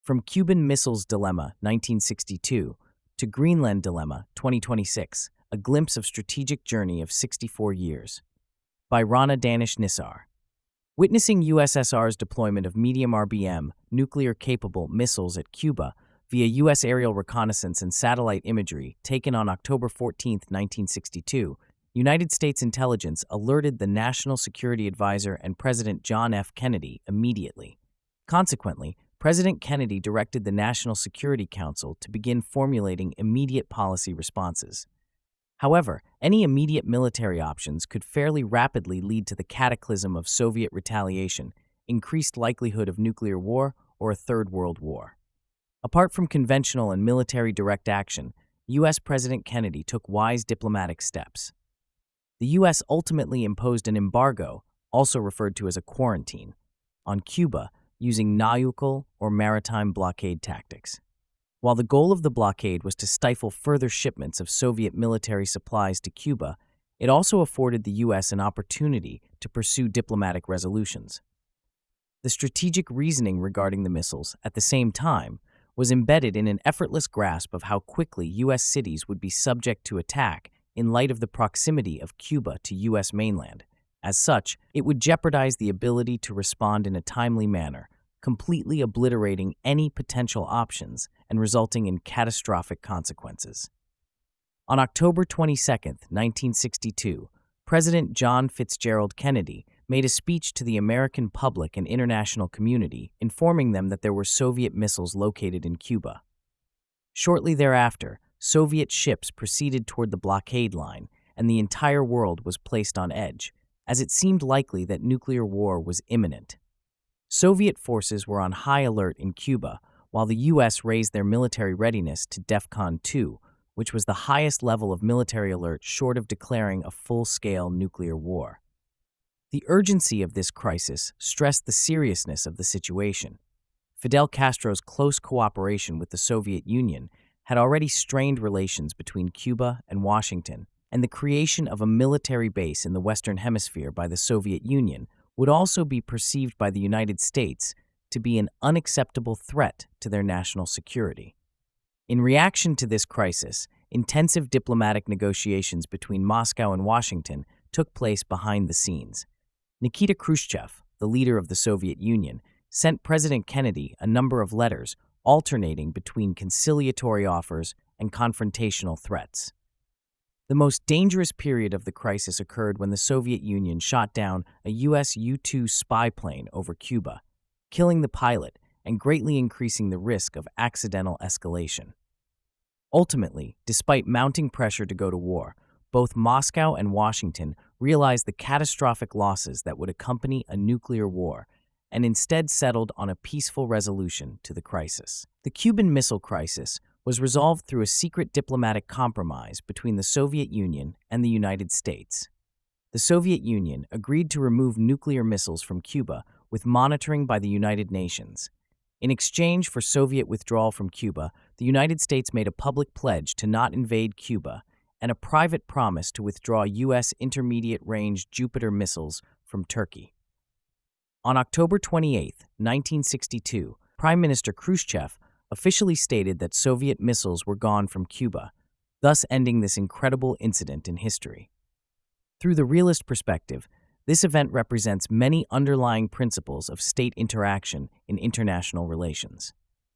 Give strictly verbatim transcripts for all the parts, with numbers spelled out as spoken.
From Cuban Missiles Dilemma, nineteen sixty-two, to Greenland Dilemma, twenty twenty-six, a glimpse of strategic journey of sixty-four years. By Rana Danish Nisar. Witnessing U S S R's deployment of medium R B M, nuclear-capable missiles at Cuba via U S aerial reconnaissance and satellite imagery taken on October fourteenth, nineteen sixty-two, United States intelligence alerted the National Security Advisor and President John F. Kennedy immediately. Consequently, President Kennedy directed the National Security Council to begin formulating immediate policy responses. However, any immediate military options could fairly rapidly lead to the cataclysm of Soviet retaliation, increased likelihood of nuclear war, or a Third World War. Apart from conventional and military direct action, U S President Kennedy took wise diplomatic steps. The U S ultimately imposed an embargo, also referred to as a quarantine, on Cuba using nautical or maritime blockade tactics. While the goal of the blockade was to stifle further shipments of Soviet military supplies to Cuba, it also afforded the U S an opportunity to pursue diplomatic resolutions. The strategic reasoning regarding the missiles, at the same time, was embedded in an effortless grasp of how quickly U S cities would be subject to attack in light of the proximity of Cuba to U S mainland. As such, it would jeopardize the ability to respond in a timely manner, completely obliterating any potential options and resulting in catastrophic consequences. On October twenty-second, nineteen sixty-two, President John Fitzgerald Kennedy made a speech to the American public and international community informing them that there were Soviet missiles located in Cuba. Shortly thereafter, Soviet ships proceeded toward the blockade line, and the entire world was placed on edge, as it seemed likely that nuclear war was imminent. Soviet forces were on high alert in Cuba, while the U S raised their military readiness to DEFCON two, which was the highest level of military alert short of declaring a full-scale nuclear war. The urgency of this crisis stressed the seriousness of the situation. Fidel Castro's close cooperation with the Soviet Union had already strained relations between Cuba and Washington, and the creation of a military base in the Western Hemisphere by the Soviet Union would also be perceived by the United States to be an unacceptable threat to their national security. In reaction to this crisis, intensive diplomatic negotiations between Moscow and Washington took place behind the scenes. Nikita Khrushchev, the leader of the Soviet Union, sent President Kennedy a number of letters alternating between conciliatory offers and confrontational threats. The most dangerous period of the crisis occurred when the Soviet Union shot down a U S U two spy plane over Cuba, killing the pilot and greatly increasing the risk of accidental escalation. Ultimately, despite mounting pressure to go to war, both Moscow and Washington realized the catastrophic losses that would accompany a nuclear war and instead settled on a peaceful resolution to the crisis. The Cuban Missile Crisis was resolved through a secret diplomatic compromise between the Soviet Union and the United States. The Soviet Union agreed to remove nuclear missiles from Cuba with monitoring by the United Nations. In exchange for Soviet withdrawal from Cuba, the United States made a public pledge to not invade Cuba and a private promise to withdraw U S intermediate-range Jupiter missiles from Turkey. On October twenty-eighth, nineteen sixty-two, Prime Minister Khrushchev officially stated that Soviet missiles were gone from Cuba, thus ending this incredible incident in history. Through the realist perspective, this event represents many underlying principles of state interaction in international relations.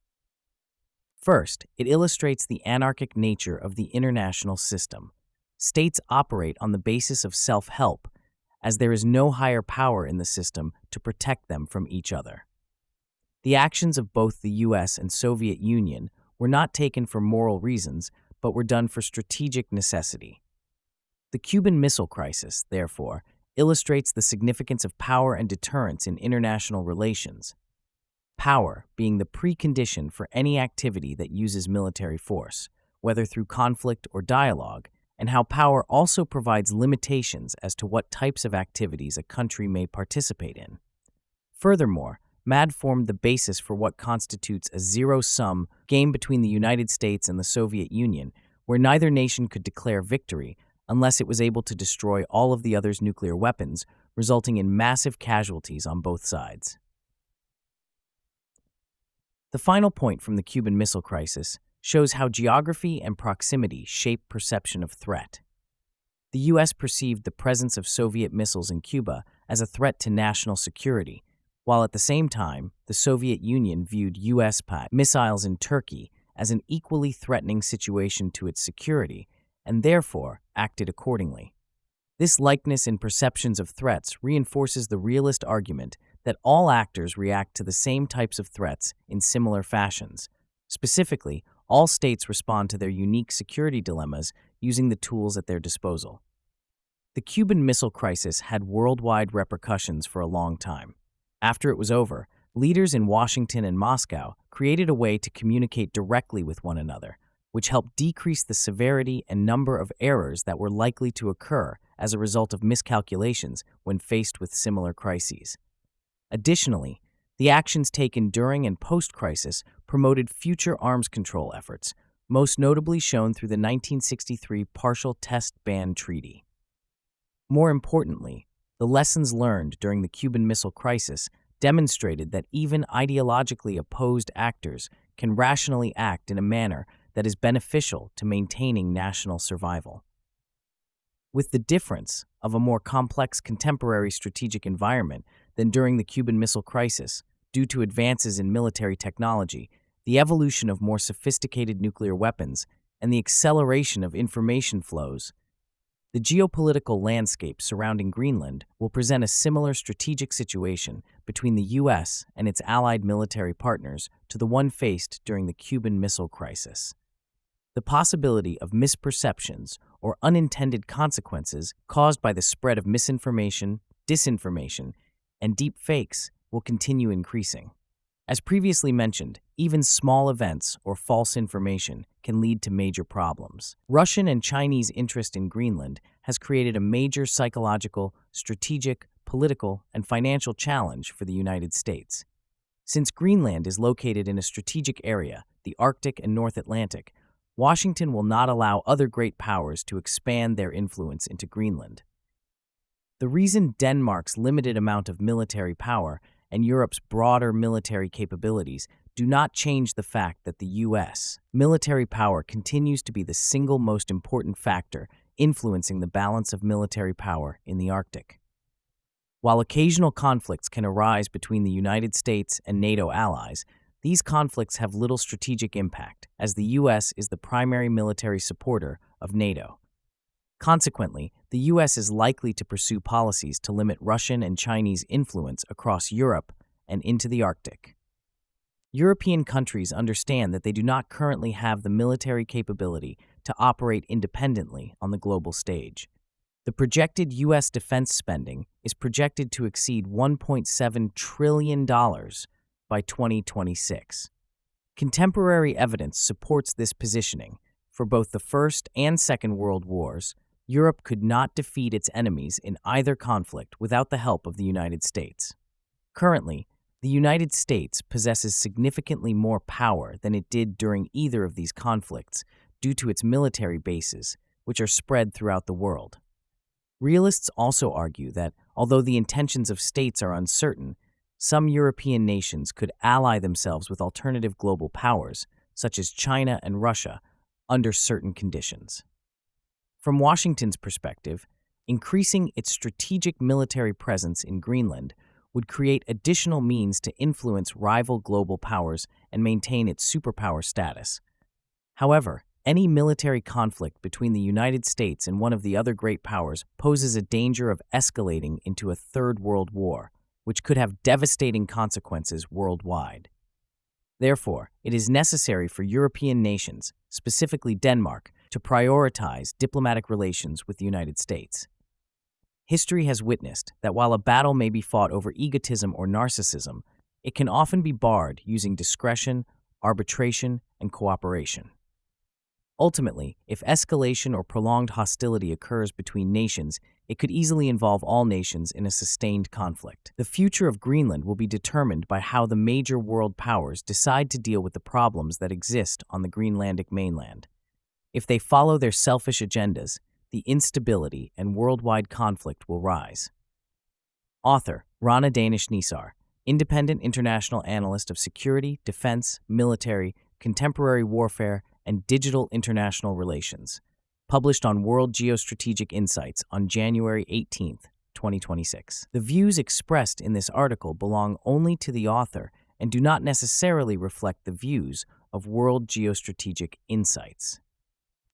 First, it illustrates the anarchic nature of the international system. States operate on the basis of self-help, as there is no higher power in the system to protect them from each other. The actions of both the U S and Soviet Union were not taken for moral reasons, but were done for strategic necessity. The Cuban Missile Crisis, therefore, illustrates the significance of power and deterrence in international relations, power being the precondition for any activity that uses military force, whether through conflict or dialogue, and how power also provides limitations as to what types of activities a country may participate in. Furthermore, M A D formed the basis for what constitutes a zero-sum game between the United States and the Soviet Union, where neither nation could declare victory unless it was able to destroy all of the other's nuclear weapons, resulting in massive casualties on both sides. The final point from the Cuban Missile Crisis shows how geography and proximity shape perception of threat. The U S perceived the presence of Soviet missiles in Cuba as a threat to national security, while at the same time, the Soviet Union viewed U S missiles in Turkey as an equally threatening situation to its security, and therefore acted accordingly. This likeness in perceptions of threats reinforces the realist argument that all actors react to the same types of threats in similar fashions. Specifically, all states respond to their unique security dilemmas using the tools at their disposal. The Cuban Missile Crisis had worldwide repercussions for a long time. After it was over, leaders in Washington and Moscow created a way to communicate directly with one another, which helped decrease the severity and number of errors that were likely to occur as a result of miscalculations when faced with similar crises. Additionally, the actions taken during and post-crisis promoted future arms control efforts, most notably shown through the nineteen sixty-three Partial Test Ban Treaty. More importantly, the lessons learned during the Cuban Missile Crisis demonstrated that even ideologically opposed actors can rationally act in a manner that is beneficial to maintaining national survival. With the difference of a more complex contemporary strategic environment than during the Cuban Missile Crisis, due to advances in military technology, the evolution of more sophisticated nuclear weapons, and the acceleration of information flows, the geopolitical landscape surrounding Greenland will present a similar strategic situation between the U S and its allied military partners to the one faced during the Cuban Missile Crisis. The possibility of misperceptions or unintended consequences caused by the spread of misinformation, disinformation, and deep fakes will continue increasing. As previously mentioned, even small events or false information can lead to major problems. Russian and Chinese interest in Greenland has created a major psychological, strategic, political, and financial challenge for the United States. Since Greenland is located in a strategic area, the Arctic and North Atlantic, Washington will not allow other great powers to expand their influence into Greenland. The reason Denmark's limited amount of military power and Europe's broader military capabilities do not change the fact that the U S military power continues to be the single most important factor influencing the balance of military power in the Arctic. While occasional conflicts can arise between the United States and NATO allies, these conflicts have little strategic impact, as the U S is the primary military supporter of NATO. Consequently, the U S is likely to pursue policies to limit Russian and Chinese influence across Europe and into the Arctic. European countries understand that they do not currently have the military capability to operate independently on the global stage. The projected U S defense spending is projected to exceed one point seven trillion dollars by twenty twenty-six. Contemporary evidence supports this positioning. For both the First and Second World Wars, Europe could not defeat its enemies in either conflict without the help of the United States. Currently, the United States possesses significantly more power than it did during either of these conflicts due to its military bases, which are spread throughout the world. Realists also argue that, although the intentions of states are uncertain, some European nations could ally themselves with alternative global powers, such as China and Russia, under certain conditions. From Washington's perspective, increasing its strategic military presence in Greenland would create additional means to influence rival global powers and maintain its superpower status. However, any military conflict between the United States and one of the other great powers poses a danger of escalating into a third world war, which could have devastating consequences worldwide. Therefore, it is necessary for European nations, specifically Denmark, to prioritize diplomatic relations with the United States. History has witnessed that while a battle may be fought over egotism or narcissism, it can often be barred using discretion, arbitration, and cooperation. Ultimately, if escalation or prolonged hostility occurs between nations, it could easily involve all nations in a sustained conflict. The future of Greenland will be determined by how the major world powers decide to deal with the problems that exist on the Greenlandic mainland. If they follow their selfish agendas, the instability and worldwide conflict will rise. Author Rana Danish Nisar, independent international analyst of security, defense, military, contemporary warfare, and digital international relations. Published on World Geostrategic Insights on January eighteenth, twenty twenty-six. The views expressed in this article belong only to the author and do not necessarily reflect the views of World Geostrategic Insights.